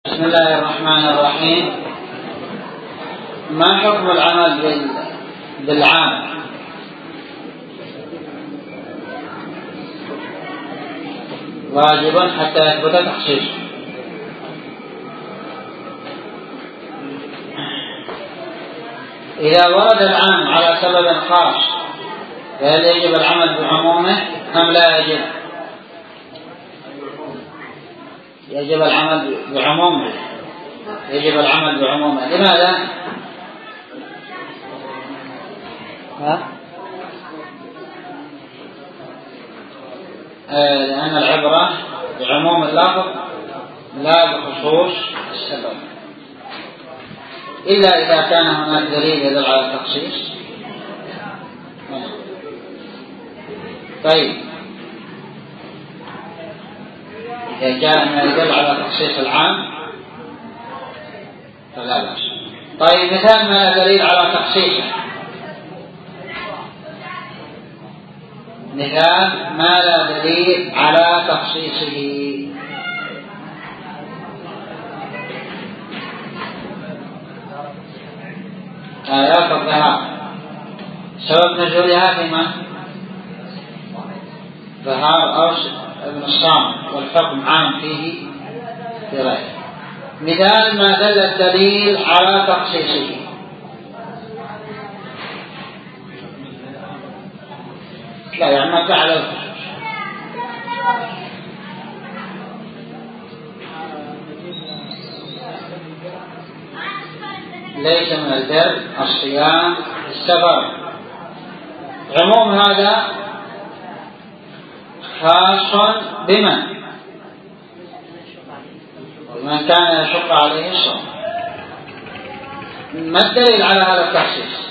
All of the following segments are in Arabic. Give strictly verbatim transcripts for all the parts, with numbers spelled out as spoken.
بسم الله الرحمن الرحيم. ما حكم العمل بالعام؟ واجب حتى يثبت تخصيصه. إذا ورد العام على سبب خاص فهل يجب العمل بعمومه أم لا يجب؟ يجب العمل بعمومه. يجب العمل بعمومه. لماذا؟ ها؟ آه لأن العبرة بعموم اللفظ لا بخصوص السبب، إلا إذا كان هناك دليل يدل على التخصيص. طيب، إذا جاء ما يدل على تخصيص العام فلا بأس. طيب، مثال ما لا دليل على تخصيصه. مثال ما لا دليل على تخصيصه. آيات الظهار سبب نزولها فيما ظهار أوس ابن الصامت، والحكم عام فيه في غيره. مثال ما دل الدليل على تخصيصه. لا يعني ما على الخصوص. ليس من البر الصيام في السفر. عموم هذا خاص بمن ومن كان يشق عليه الصوم. ما الدليل على هذا التخصيص؟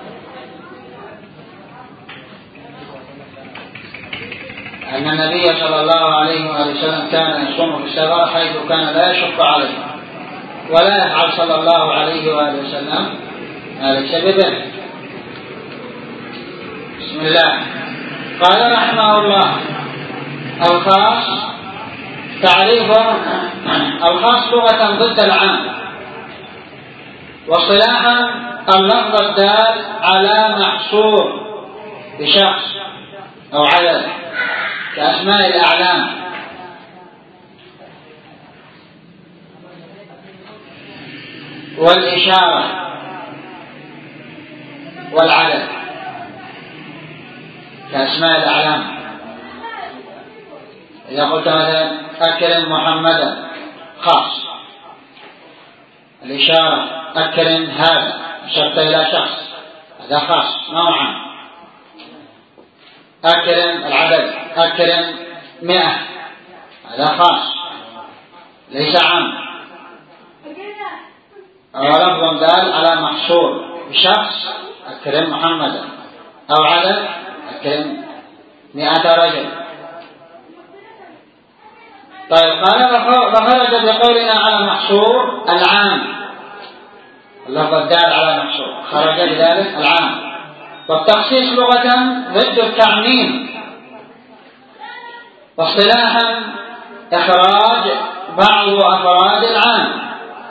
أن النبي صلى الله عليه وسلم كان يصوم في السفر حيث كان لا يشق عليه، ولا يفعل صلى الله عليه وآله وسلم هذا بسببه. بسم الله. قال رحمه الله: الخاص تعريفه: الخاص لغة ضد العام، واصطلاحا اللفظ الدال على محصور بشخص أو عدد كأسماء الأعلام، والإشارة والعدد كأسماء الأعلام. إذا قلت مثلا أكرم محمدا خاص. الإشارة أكرم هذا، أشرت إلى شخص، هذا خاص نوعا. أكرم العدد، أكرم مئة، هذا خاص ليس عام. أو لفظ دال على محصور بشخص أكرم محمدا، أو عدد أكرم مئة رجل. طيب، قال فخرج بقولنا على محصور العام. اللفظ الدال على محصور خرج بذلك العام. والتخصيص لغة ضد التعميم، واصطلاحا إخراج بعض أفراد العام.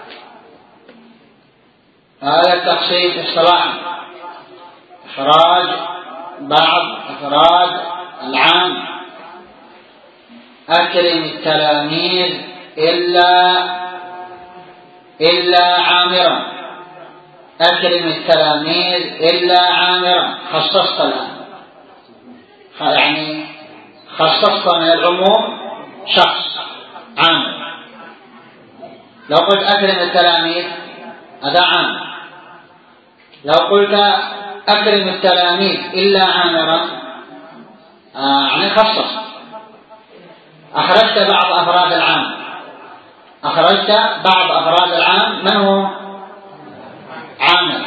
هذا التخصيص اصطلاحا إخراج بعض أفراد العام. أكرم التلاميذ إلا إلا عامرا. أكرم التلاميذ إلا عامرا. خصصت الآن، يعني خصصت من العموم شخص عامر. لو قلت أكرم التلاميذ هذا عام. لو قلت أكرم التلاميذ إلا عامرا آه يعني خصص، أخرجت بعض أفراد العام. أخرجت بعض أفراد العام. من هو عامر؟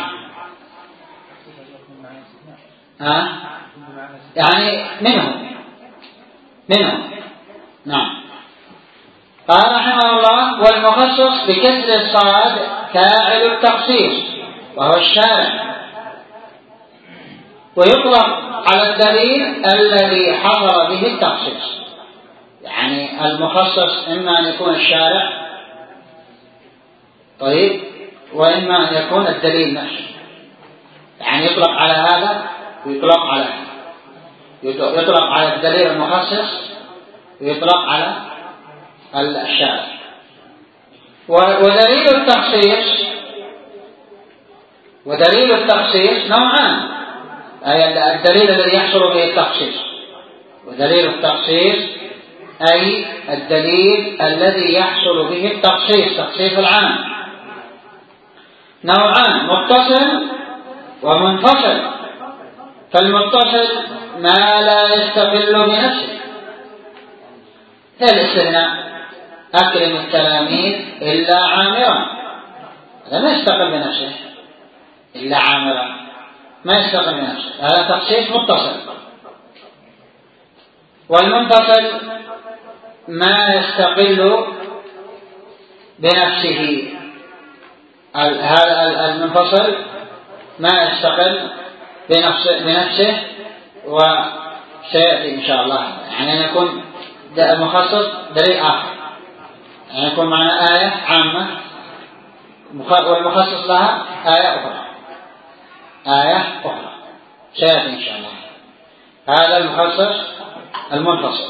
ها؟ يعني منهم منهم نعم. قال رحمه الله: والمخصص بكسر الصاد فاعل التخصيص وهو الشارع، ويطلق على الدليل الذي حصل به التخصيص. يعني المخصص إما أن يكون الشارع طيب، وإما أن يكون الدليل نفسه، يعني يطلق على هذا ويطلق على هذا، يطلق على الدليل المخصص ويطلق على الشارع. ودليل التخصيص ودليل التخصيص نوعان، أي الدليل الذي يحصل به التخصيص، ودليل التخصيص أي الدليل الذي يحصل به التخصيص، تخصيص العام، نوعان: متصل ومنفصل. فالمتصل ما لا يستقل بنفسه، الاستثناء أكرم التلاميذ إلا عامرا، هذا ما يستقل بنفسه، إلا عامرا ما يستقل بنفسه، هذا تخصيص متصل. والمنفصل ما يستقل بنفسه، هذا المنفصل ما يستقل بنفسه وسيأتي إن شاء الله، يعني أن يكون المخصص دليل آخر، يعني يكون معنا آية عامة والمخصص لها آية أخرى آية أخرى سيأتي إن شاء الله. هذا المخصص المنفصل.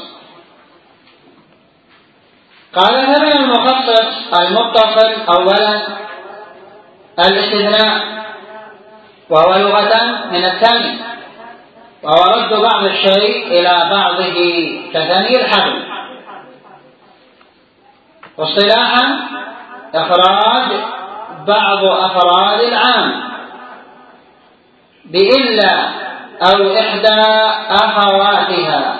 قال: فمن المخصص المتصل أولا الاستثناء، وهو لغة من الثاني، وهو رد بعض الشيء إلى بعضه كثني الحبل. واصطلاحا إخراج بعض أفراد العام بإلا أو إحدى أخواتها،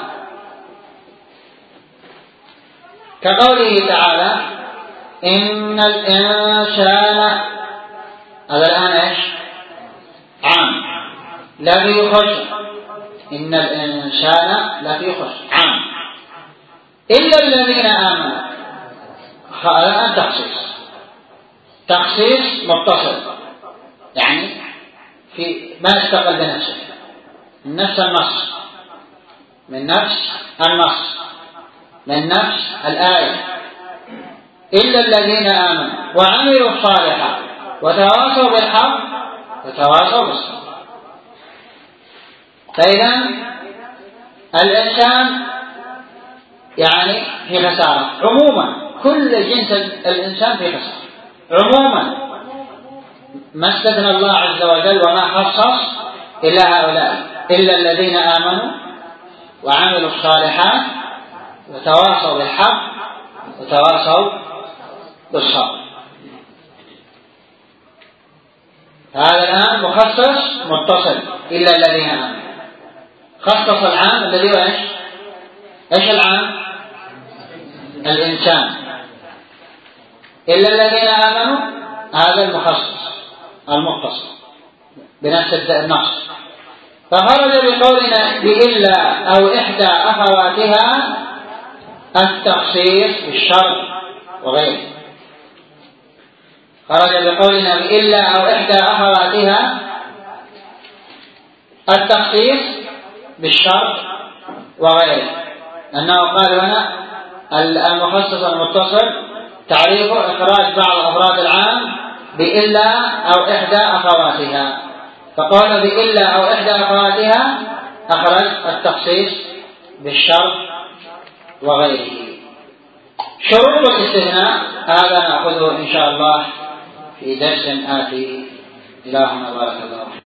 كقوله تعالى: إن الإنسان، هذا الآن إيش؟ عام لفي خسر، إن الإنسان لفي خسر عام، إلا الذين آمنوا، هذا الآن تخصيص تخصيص متصل، يعني في ما يستقل بنفسه، من نفس النص من نفس النص من نفس الآية، إلا الذين آمنوا وعملوا الصالحات وتواصوا بالحق وتواصوا بالصبر. فإذا الإنسان يعني في خسارة عموما، كل جنس الإنسان في خسارة عموما، ما استثنى الله عز وجل وما خصص إلا هؤلاء، إلا الذين آمنوا وعملوا الصالحات وتواصوا بالحق وتواصوا بالصبر. هذا الآن مخصص متصل، إلا الذين آمنوا، خصص العام الذي هو إيش؟ إيش العام؟ الإنسان. إلا الذين آمنوا هذا المخصص المتصل بنفس النص. فخرج بقولنا بإلا أو إحدى أخواتها التخصيص بالشرط وغيره. خرج بقولنا بإلا أو إحدى أخواتها التخصيص بالشرط وغيره، أنه قال هنا المخصص المتصل تعريفه إخراج بعض أفراد العام بإلا أو إحدى أخواتها، فقال بإلا أو إحدى أخواتها أخرج التخصيص بالشرط وغيره. شروط الاستثناء هذا نأخذه إن شاء الله في درس آتي. إلهنا بارك الله.